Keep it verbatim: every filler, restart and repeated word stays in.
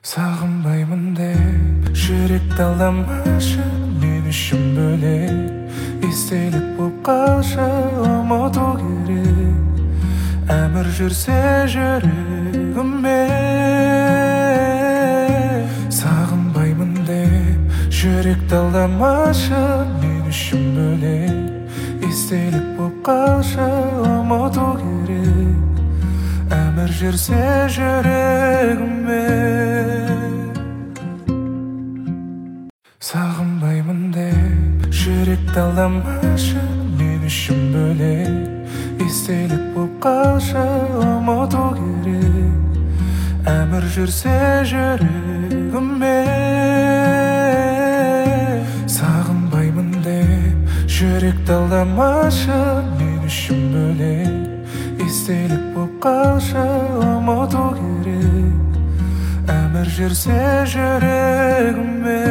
Сағынбаймын деп жүректі алдамашы, мен үшін бөлек естелік боп қалшы, ұмыту керек әмір жүрсе жүрегіме. Сағынбаймын деп жүректі алдамашы, мен үшін бөлек естелік боп қалшы, ұмыту керек әмір жүрсе жүрегіме. Сағынбаймын деп жүректі алдамашы, мен үшін бөлек естелік боп қалшы, ұмыту керек әмір жүрсе жүрегіме. Сағынбаймын деп жүректі алдамашы, мен үшін бөлек естелік боп қалшы, ұмыту керек әмір жүрсе жүрегіме.